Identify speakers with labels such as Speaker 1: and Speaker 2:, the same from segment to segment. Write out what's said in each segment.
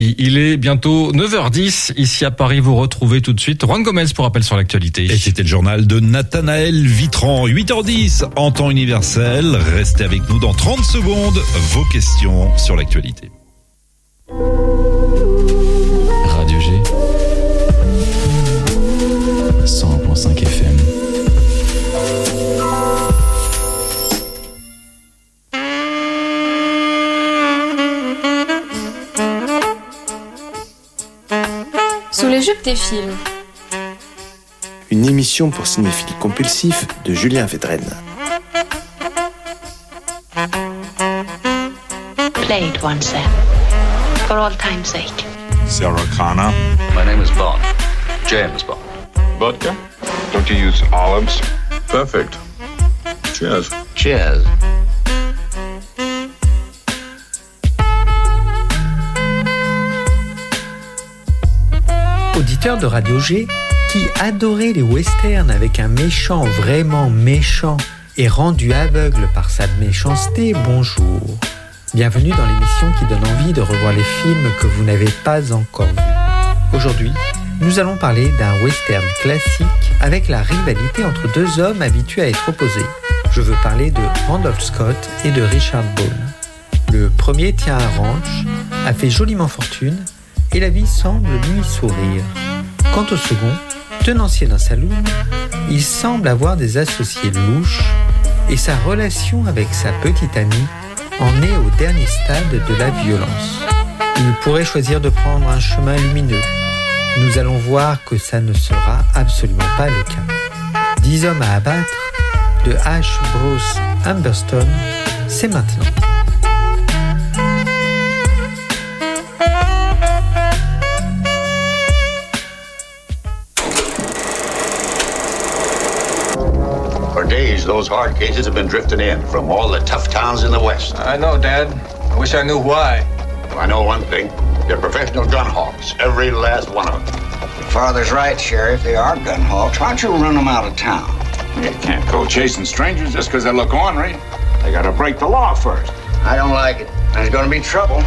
Speaker 1: Il est bientôt 9h10 ici à Paris. Vous retrouvez tout de suite Juan Gomez pour rappel sur l'actualité.
Speaker 2: Et c'était le journal de Nathanaël Vitran. 8h10 en temps universel. Restez avec nous dans 30 secondes. Vos questions sur l'actualité.
Speaker 3: Radio G 101.5 FM.
Speaker 4: Sous les jupes des films.
Speaker 5: Une émission pour cinéphiles compulsifs de Julien Védrenne.
Speaker 6: Play it once then, for all time's sake.
Speaker 7: Sarah Connor.
Speaker 8: My name is Bond. James Bond.
Speaker 7: Vodka? Don't you use olives? Perfect. Cheers.
Speaker 8: Cheers.
Speaker 9: Auditeur de Radio G, qui adorait les westerns avec un méchant vraiment méchant et rendu aveugle par sa méchanceté, bonjour. Bienvenue dans l'émission qui donne envie de revoir les films que vous n'avez pas encore vus. Aujourd'hui, nous allons parler d'un western classique avec la rivalité entre deux hommes habitués à être opposés. Je veux parler de Randolph Scott et de Richard Bone. Le premier tient un ranch, a fait joliment fortune et la vie semble lui sourire. Quant au second, tenancier d'un saloon, il semble avoir des associés louches et sa relation avec sa petite amie en est au dernier stade de la violence. Il pourrait choisir de prendre un chemin lumineux. Nous allons voir que ça ne sera absolument pas le cas. 10 hommes à abattre de H. Bruce Humberstone, c'est maintenant.
Speaker 8: For days, those hard cases have been drifting in from all the tough towns in the West.
Speaker 10: I know, Dad. I wish I knew why.
Speaker 8: I know one thing. They're professional gun hawks, every last one of them.
Speaker 11: Father's right, Sheriff. They are gun hawks. Why don't you run them out of town?
Speaker 7: You can't go chasing strangers just because they look ornery. They gotta break the law first.
Speaker 11: I don't like it. There's gonna be trouble.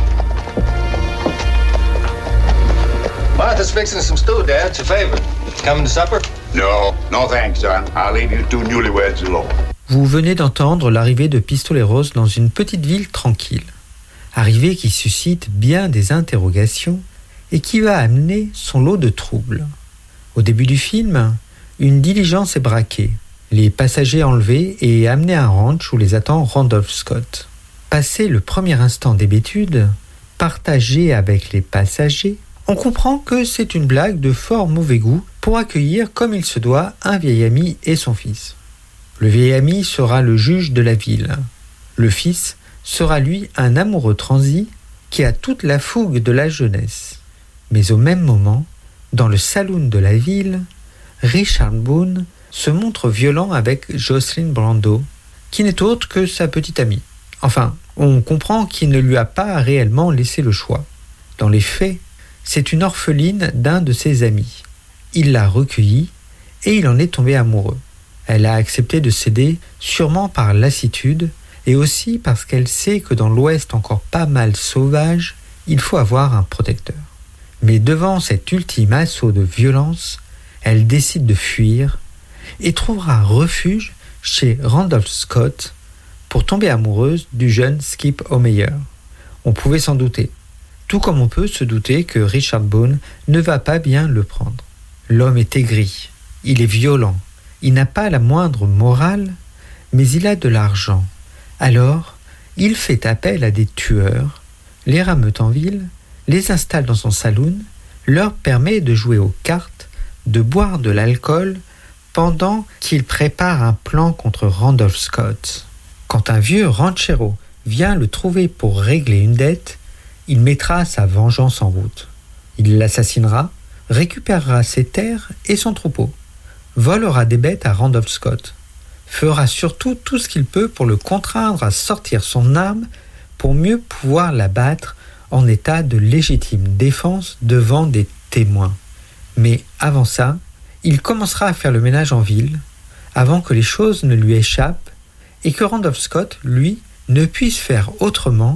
Speaker 10: Martha's fixing some stew, Dad. It's your favorite. Coming to supper?
Speaker 8: No thanks, son. I'll leave you two newlyweds alone.
Speaker 9: Vous venez d'entendre l'arrivée de Pistoleros dans une petite ville tranquille. Arrivée qui suscite bien des interrogations et qui va amener son lot de troubles. Au début du film, une diligence est braquée, les passagers enlevés et amenés à un ranch où les attend Randolph Scott. Passé le premier instant d'hébétude, partagé avec les passagers, on comprend que c'est une blague de fort mauvais goût pour accueillir comme il se doit un vieil ami et son fils. Le vieil ami sera le juge de la ville. Le fils sera lui un amoureux transi qui a toute la fougue de la jeunesse. Mais au même moment, dans le saloon de la ville, Richard Bone se montre violent avec Jocelyn Brando, qui n'est autre que sa petite amie. Enfin, on comprend qu'il ne lui a pas réellement laissé le choix. Dans les faits, c'est une orpheline d'un de ses amis. Il l'a recueillie et il en est tombé amoureux. Elle a accepté de céder, sûrement par lassitude, et aussi parce qu'elle sait que dans l'Ouest encore pas mal sauvage, il faut avoir un protecteur. Mais devant cet ultime assaut de violence, elle décide de fuir et trouvera refuge chez Randolph Scott pour tomber amoureuse du jeune Skip O'Meara. On pouvait s'en douter, tout comme on peut se douter que Richard Bone ne va pas bien le prendre. L'homme est aigri, il est violent, il n'a pas la moindre morale, mais il a de l'argent. Alors, il fait appel à des tueurs, les rameute en ville, les installe dans son saloon, leur permet de jouer aux cartes, de boire de l'alcool, pendant qu'il prépare un plan contre Randolph Scott. Quand un vieux ranchero vient le trouver pour régler une dette, il mettra sa vengeance en route. Il l'assassinera, récupérera ses terres et son troupeau, volera des bêtes à Randolph Scott, fera surtout tout ce qu'il peut pour le contraindre à sortir son arme pour mieux pouvoir l'abattre en état de légitime défense devant des témoins. Mais avant ça, il commencera à faire le ménage en ville, avant que les choses ne lui échappent et que Randolph Scott, lui, ne puisse faire autrement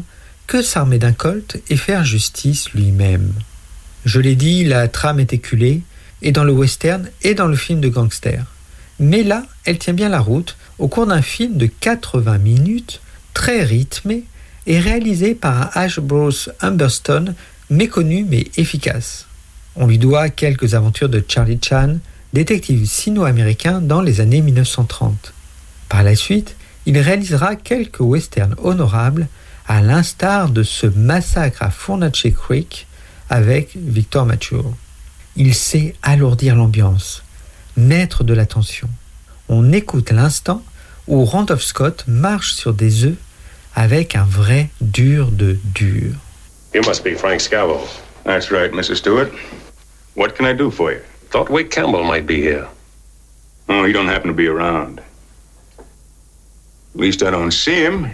Speaker 9: que s'armer d'un colt et faire justice lui-même. Je l'ai dit, la trame est éculée, et dans le western et dans le film de gangster. Mais là, elle tient bien la route au cours d'un film de 80 minutes, très rythmé et réalisé par un Ambrose Humberstone méconnu mais efficace. On lui doit quelques aventures de Charlie Chan, détective sino-américain dans les années 1930. Par la suite, il réalisera quelques westerns honorables, à l'instar de ce Massacre à Furnace Creek avec Victor Mature. Il sait alourdir l'ambiance, mettre de la tension. On écoute l'instant où Randolph Scott marche sur des œufs avec un vrai dur de dur.
Speaker 12: You must be Frank Scavo.
Speaker 8: That's right, Mr. Stewart. What can I do for you?
Speaker 12: Thought Wade Campbell might be here.
Speaker 8: Oh, he don't happen to be around. At least I don't see him.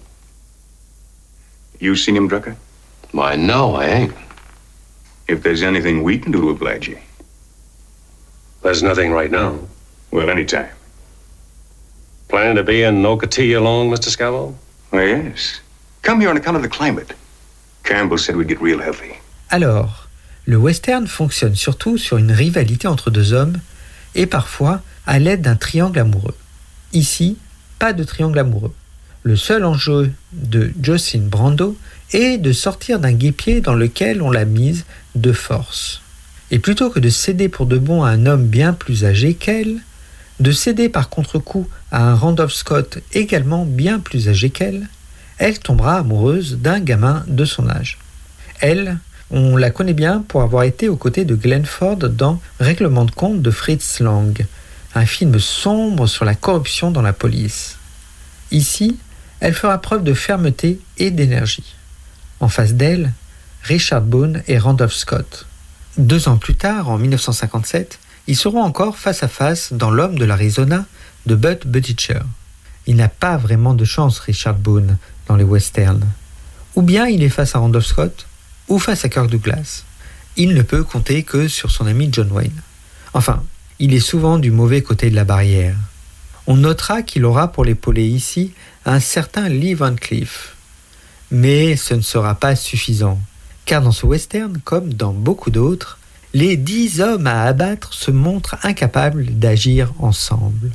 Speaker 8: You seen him, Drucker?
Speaker 12: Why, no, I ain't.
Speaker 8: If there's anything we can do to oblige you.
Speaker 12: There's nothing right now.
Speaker 8: Well, anytime.
Speaker 12: Planning to be in Nocatee long, Mr. Scavo?
Speaker 8: Well, yes. Come here on account of the climate. Campbell said we'd get real healthy.
Speaker 9: Alors, le western fonctionne surtout sur une rivalité entre deux hommes et parfois à l'aide d'un triangle amoureux. Ici, pas de triangle amoureux. Le seul enjeu de Jocelyn Brando est de sortir d'un guêpier dans lequel on l'a mise de force. Et plutôt que de céder pour de bon à un homme bien plus âgé qu'elle, de céder par contre-coup à un Randolph Scott également bien plus âgé qu'elle, elle tombera amoureuse d'un gamin de son âge. Elle, on la connaît bien pour avoir été aux côtés de Glenn Ford dans Règlement de compte de Fritz Lang, un film sombre sur la corruption dans la police. Ici, elle fera preuve de fermeté et d'énergie. En face d'elle, Richard Boone et Randolph Scott. 2 ans plus tard, en 1957, ils seront encore face à face dans L'homme de l'Arizona de Bud Buttigieg. Il n'a pas vraiment de chance, Richard Boone, dans les westerns. Ou bien il est face à Randolph Scott, ou face à Kirk Douglas. Il ne peut compter que sur son ami John Wayne. Enfin, il est souvent du mauvais côté de la barrière. On notera qu'il aura pour l'épauler ici un certain Lee Van Cleef. Mais ce ne sera pas suffisant, car dans ce western, comme dans beaucoup d'autres, les 10 hommes à abattre se montrent incapables d'agir ensemble.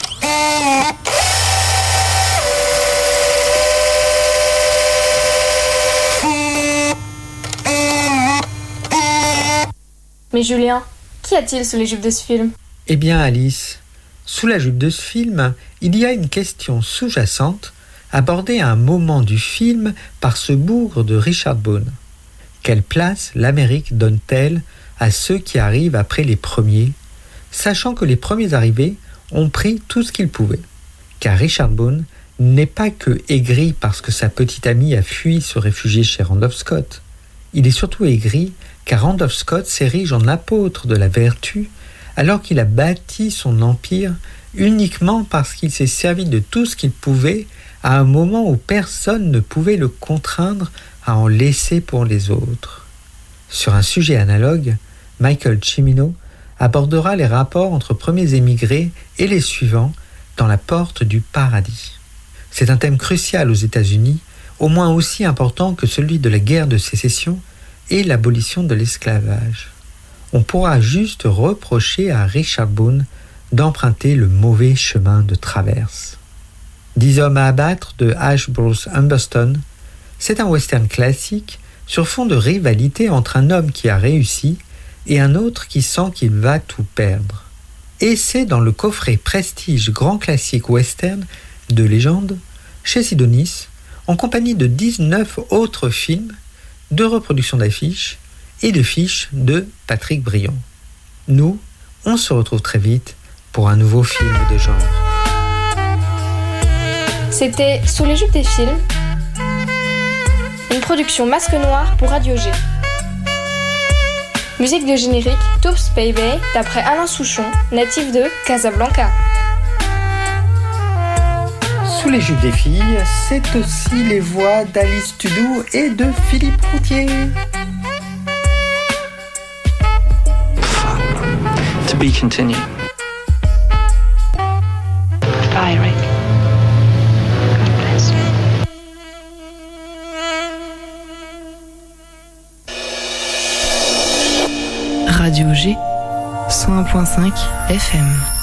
Speaker 4: Mais Julien, qu'y a-t-il sous les jupes de ce film ?
Speaker 9: Eh bien Alice, sous la jupe de ce film, il y a une question sous-jacente abordée à un moment du film par ce bougre de Richard Boone. Quelle place l'Amérique donne-t-elle à ceux qui arrivent après les premiers, sachant que les premiers arrivés ont pris tout ce qu'ils pouvaient ? Car Richard Boone n'est pas que aigri parce que sa petite amie a fui se réfugier chez Randolph Scott. Il est surtout aigri car Randolph Scott s'érige en apôtre de la vertu alors qu'il a bâti son empire uniquement parce qu'il s'est servi de tout ce qu'il pouvait à un moment où personne ne pouvait le contraindre à en laisser pour les autres. Sur un sujet analogue, Michael Cimino abordera les rapports entre premiers émigrés et les suivants dans La Porte du Paradis. C'est un thème crucial aux États-Unis, au moins aussi important que celui de la guerre de sécession et l'abolition de l'esclavage. On pourra juste reprocher à Richard Boone d'emprunter le mauvais chemin de traverse. 10 hommes à abattre de Ambrose Humberstone, c'est un western classique sur fond de rivalité entre un homme qui a réussi et un autre qui sent qu'il va tout perdre. Et c'est dans le coffret Prestige Grand Classique Western de légende, chez Sidonis, en compagnie de 19 autres films, de reproductions d'affiches et de fiches de Patrick Brion. Nous, on se retrouve très vite pour un nouveau film de genre.
Speaker 4: C'était Sous les jupes des films, une production Masque Noir pour Radio G. Musique de générique Toops Baby d'après Alain Souchon, natif de Casablanca.
Speaker 9: Sous les jupes des filles, c'est aussi les voix d'Alice Tudou et de Philippe Routier.
Speaker 13: To be continued.
Speaker 6: Bye, Rick. God bless.
Speaker 13: Radio G, 101.5 FM.